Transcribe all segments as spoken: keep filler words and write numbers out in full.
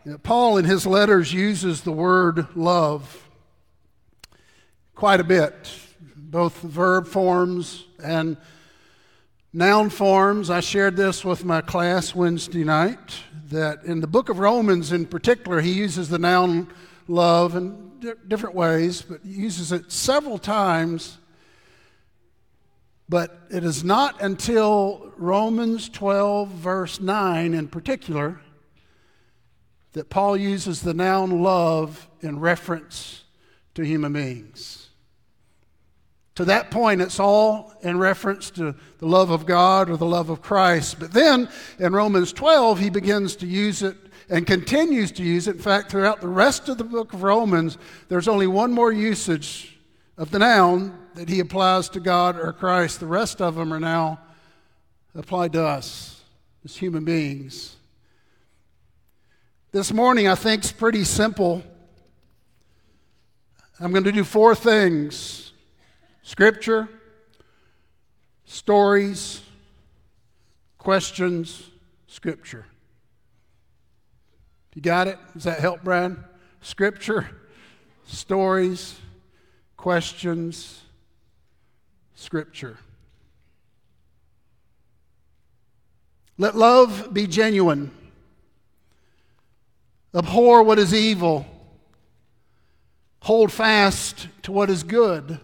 Paul in his letters uses the word love quite a bit, both verb forms and noun forms. I shared this with my class Wednesday night, that in the book of Romans in particular, he uses the noun love in di- different ways, but he uses it several times. But it is not until Romans twelve, verse nine in particular, that Paul uses the noun love in reference to human beings. To that point, it's all in reference to the love of God or the love of Christ. But then in Romans twelve, he begins to use it and continues to use it. In fact, throughout the rest of the book of Romans, there's only one more usage of the noun that he applies to God or Christ. The rest of them are now applied to us as human beings. This morning, I think it's pretty simple. I'm going to do four things: Scripture, stories, questions, Scripture. You got it? Does that help, Brad? Scripture, stories, questions, Scripture. Let love be genuine. Abhor what is evil. Hold fast to what is good.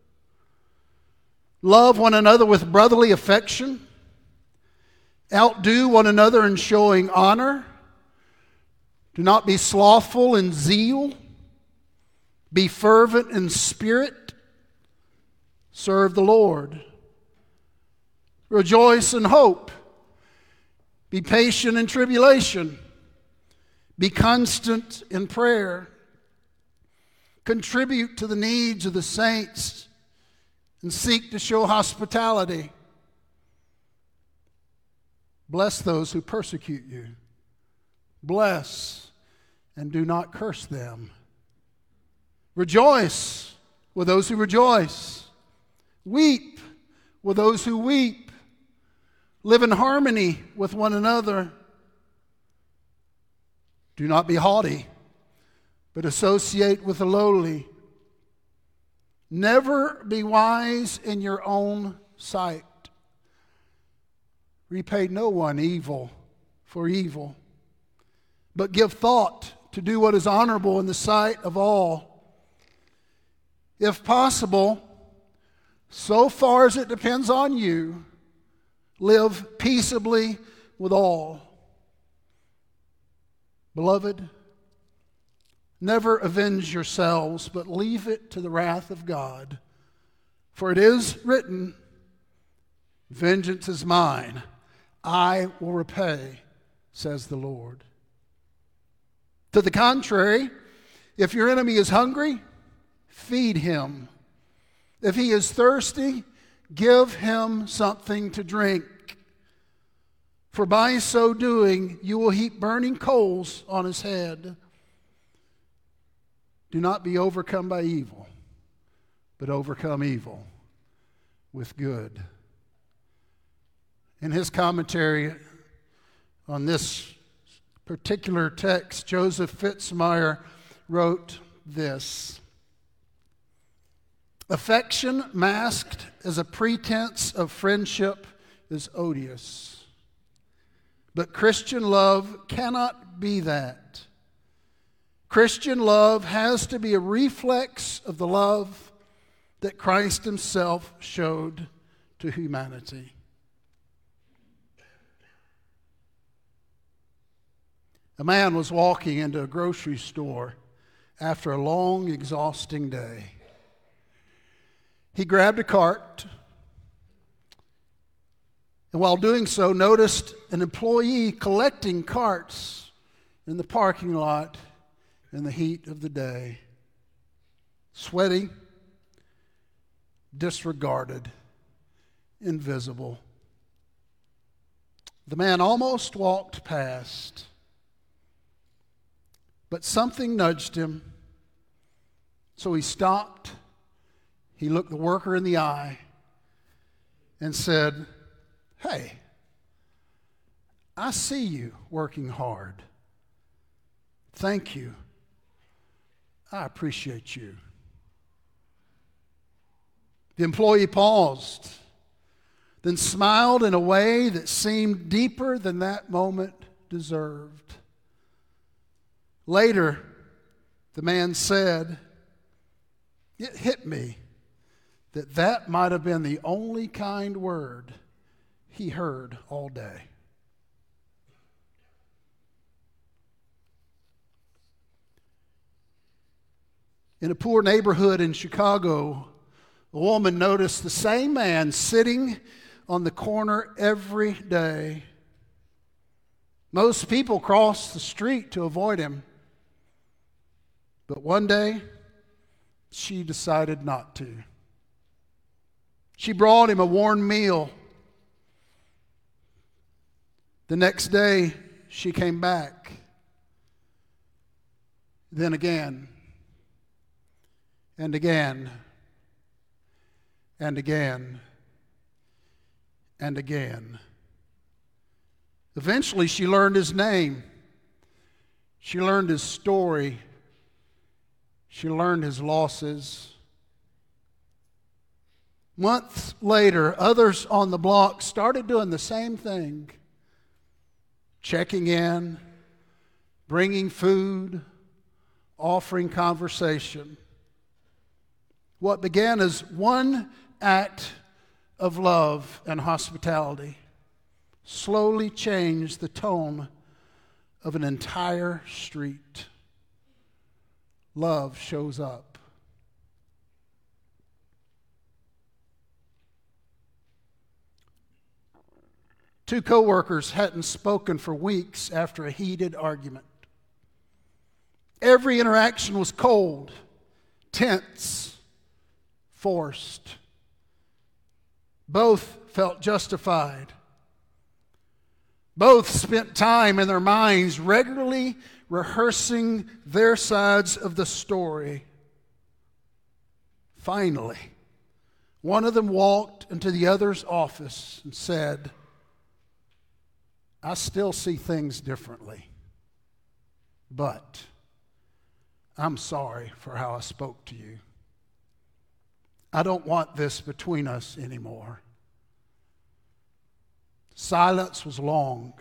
Love one another with brotherly affection. Outdo one another in showing honor. Do not be slothful in zeal. Be fervent in spirit. Serve the Lord. Rejoice in hope. Be patient in tribulation. Be constant in prayer. Contribute to the needs of the saints and seek to show hospitality. Bless those who persecute you. Bless and do not curse them. Rejoice with those who rejoice. Weep with those who weep. Live in harmony with one another. Do not be haughty, but associate with the lowly. Never be wise in your own sight. Repay no one evil for evil, but give thought to do what is honorable in the sight of all. If possible, so far as it depends on you, live peaceably with all. Beloved, never avenge yourselves, but leave it to the wrath of God. For it is written, vengeance is mine, I will repay, says the Lord. To the contrary, if your enemy is hungry, feed him. If he is thirsty, give him something to drink. For by so doing, you will heap burning coals on his head. Do not be overcome by evil, but overcome evil with good. In his commentary on this particular text, Joseph Fitzmyer wrote this: affection masked as a pretense of friendship is odious. But Christian love cannot be that. Christian love has to be a reflex of the love that Christ himself showed to humanity. A man was walking into a grocery store after a long, exhausting day. He grabbed a cart, and while doing so, noticed an employee collecting carts in the parking lot in the heat of the day. Sweaty, disregarded, invisible. The man almost walked past, but something nudged him. So he stopped. He looked the worker in the eye and said, "Hey, I see you working hard. Thank you. I appreciate you. The employee paused, then smiled in a way that seemed deeper than that moment deserved. Later, the man said, "It hit me that that might have been the only kind word he heard all day." In a poor neighborhood in Chicago, a woman noticed the same man sitting on the corner every day. Most people crossed the street to avoid him, but one day she decided not to. She brought him a warm meal. The next day, she came back. Then again, and again, and again, and again. Eventually, she learned his name. She learned his story. She learned his losses. Months later, others on the block started doing the same thing, checking in, bringing food, offering conversation. What began as one act of love and hospitality slowly changed the tone of an entire street. Love shows up. Two co-workers hadn't spoken for weeks after a heated argument. Every interaction was cold, tense, forced. Both felt justified. Both spent time in their minds regularly rehearsing their sides of the story. Finally, one of them walked into the other's office and said, "I still see things differently, but I'm sorry for how I spoke to you. I don't want this between us anymore." Silence was long.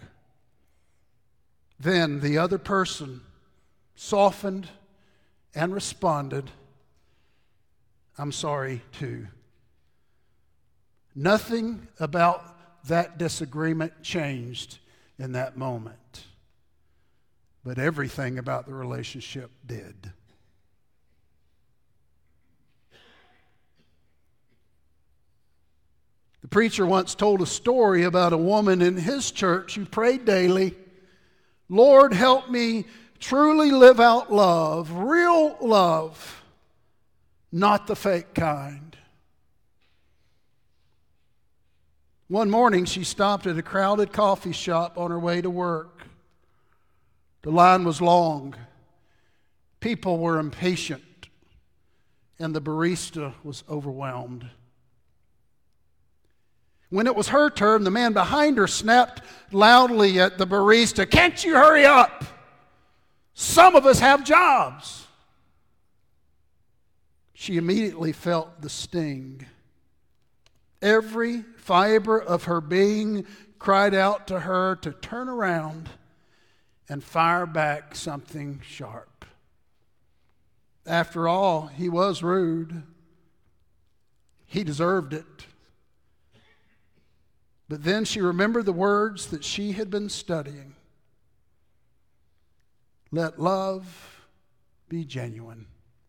Then the other person softened and responded, "I'm sorry too." Nothing about that disagreement changed in that moment, but everything about the relationship did. The preacher once told a story about a woman in his church who prayed daily, "Lord, help me truly live out love, real love, not the fake kind." One morning, she stopped at a crowded coffee shop on her way to work. The line was long. People were impatient, and the barista was overwhelmed. When it was her turn, the man behind her snapped loudly at the barista, "Can't you hurry up? Some of us have jobs." She immediately felt the sting. Every fiber of her being cried out to her to turn around and fire back something sharp. After all, he was rude. He deserved it. But then she remembered the words that she had been studying. Let love be genuine.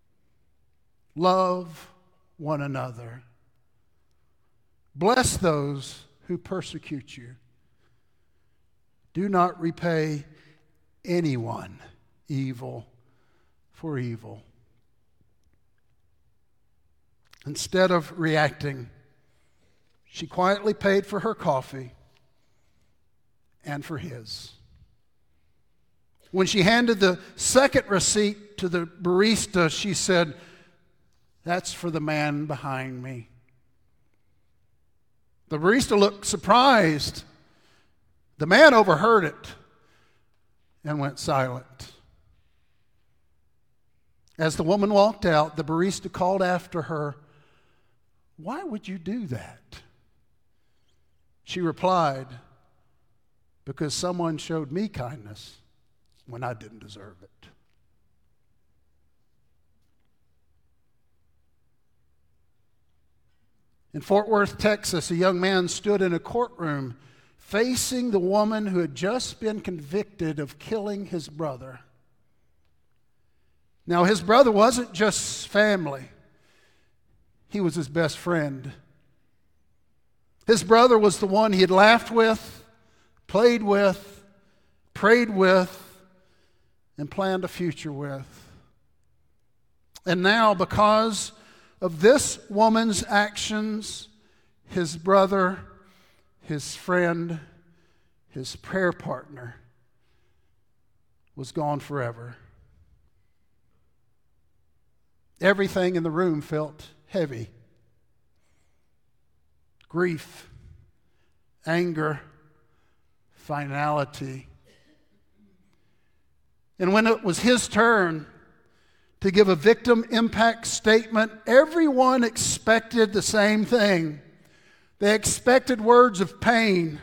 Love one another. Bless those who persecute you. Do not repay anyone evil for evil. Instead of reacting, she quietly paid for her coffee and for his. When she handed the second receipt to the barista, she said, "That's for the man behind me." The barista looked surprised. The man overheard it and went silent. As the woman walked out, the barista called after her, "Why would you do that?" She replied, "Because someone showed me kindness when I didn't deserve it." In Fort Worth, Texas, a young man stood in a courtroom facing the woman who had just been convicted of killing his brother. Now, his brother wasn't just family. He was his best friend. His brother was the one he had laughed with, played with, prayed with, and planned a future with. And now, because of this woman's actions, his brother, his friend, his prayer partner was gone forever. Everything in the room felt heavy. Grief, anger, finality. And when it was his turn to give a victim impact statement, everyone expected the same thing. They expected words of pain,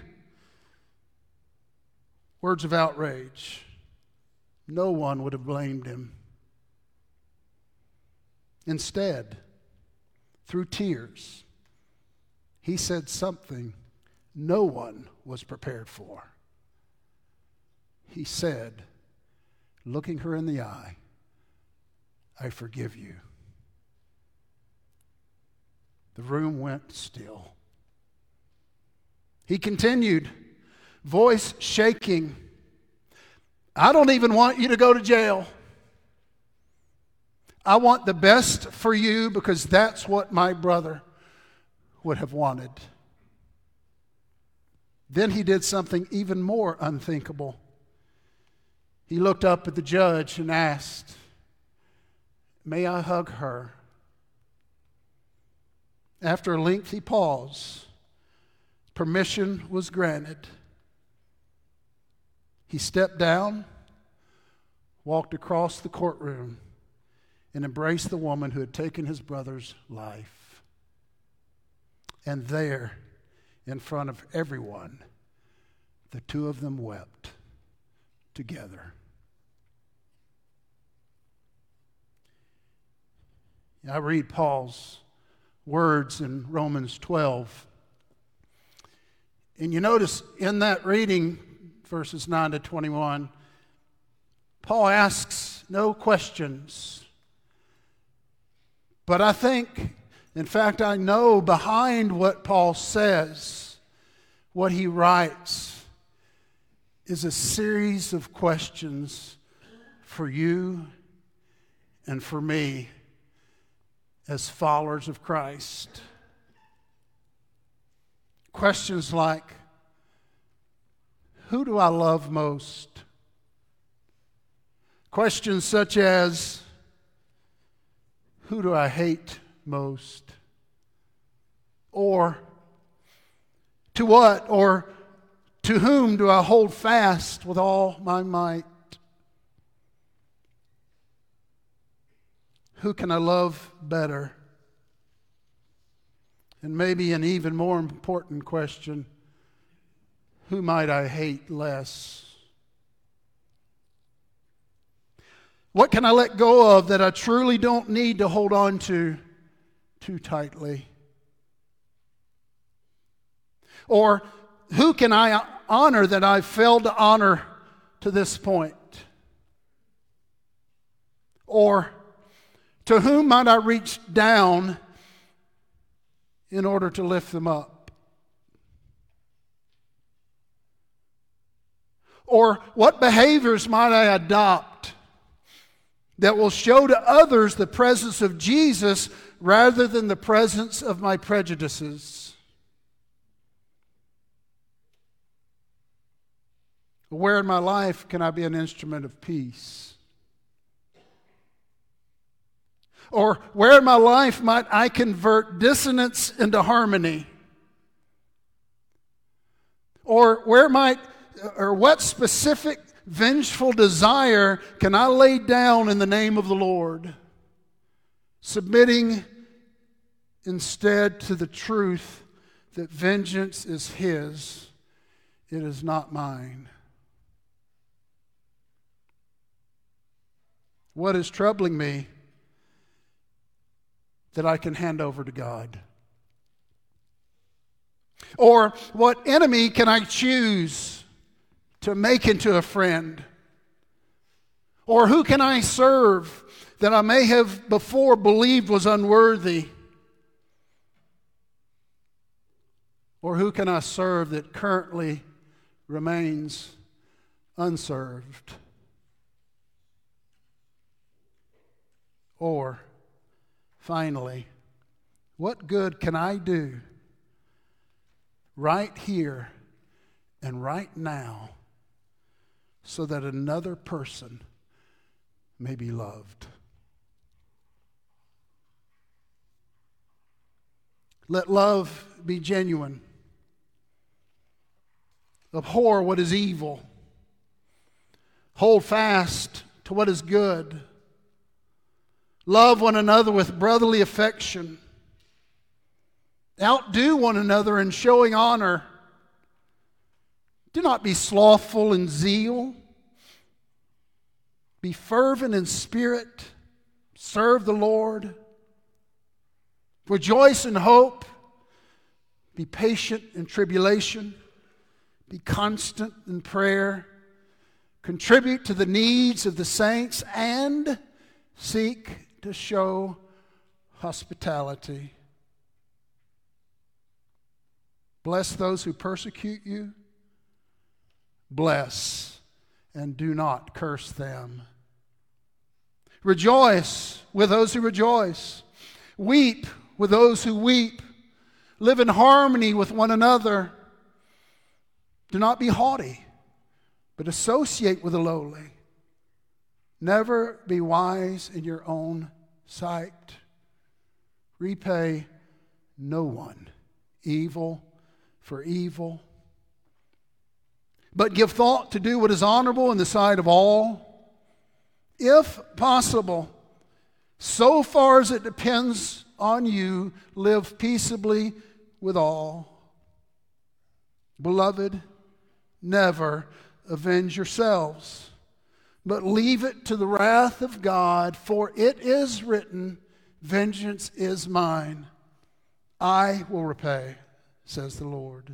words of outrage. No one would have blamed him. Instead, through tears, he said something no one was prepared for. He said, looking her in the eye, "I forgive you." The room went still. He continued, voice shaking, "I don't even want you to go to jail. I want the best for you because that's what my brother would have wanted." Then he did something even more unthinkable. He looked up at the judge and asked, "May I hug her?" After a lengthy pause, permission was granted. He stepped down, walked across the courtroom, and embraced the woman who had taken his brother's life. And there, in front of everyone, the two of them wept together. I read Paul's words in Romans twelve. And you notice in that reading, verses nine to twenty-one, Paul asks no questions. But I think, in fact, I know behind what Paul says, what he writes, is a series of questions for you and for me as followers of Christ. Questions like, who do I love most? Questions such as, who do I hate most? Or, to what or to whom do I hold fast with all my might? Who can I love better? And maybe an even more important question, who might I hate less? What can I let go of that I truly don't need to hold on to too tightly? Or who can I honor that I've failed to honor to this point? Or to whom might I reach down in order to lift them up? Or what behaviors might I adopt that will show to others the presence of Jesus rather than the presence of my prejudices? Where in my life can I be an instrument of peace? Or where in my life might I convert dissonance into harmony? Or where might, or what specific vengeful desire can I lay down in the name of the Lord, submitting instead to the truth that vengeance is His, it is not mine. What is troubling me that I can hand over to God? Or what enemy can I choose to make into a friend? Or who can I serve that I may have before believed was unworthy? Or who can I serve that currently remains unserved? Or, finally, what good can I do right here and right now so that another person may be loved? Let love be genuine. Abhor what is evil. Hold fast to what is good. Love one another with brotherly affection. Outdo one another in showing honor. Do not be slothful in zeal. Be fervent in spirit. Serve the Lord. Rejoice in hope. Be patient in tribulation. Be constant in prayer. Contribute to the needs of the saints and seek to show hospitality. Bless those who persecute you. Bless and do not curse them. Rejoice with those who rejoice. Weep with those who weep. Live in harmony with one another. Do not be haughty, but associate with the lowly. Never be wise in your own sight. Repay no one evil for evil, but give thought to do what is honorable in the sight of all. If possible, so far as it depends on you, live peaceably with all. Beloved, never avenge yourselves, but leave it to the wrath of God, for it is written, vengeance is mine. I will repay, says the Lord.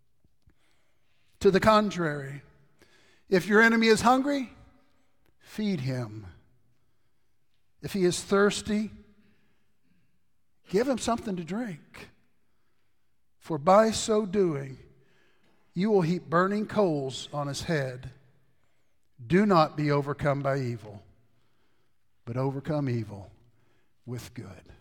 To the contrary, if your enemy is hungry, feed him. If he is thirsty, give him something to drink. For by so doing, you will heap burning coals on his head. Do not be overcome by evil, but overcome evil with good.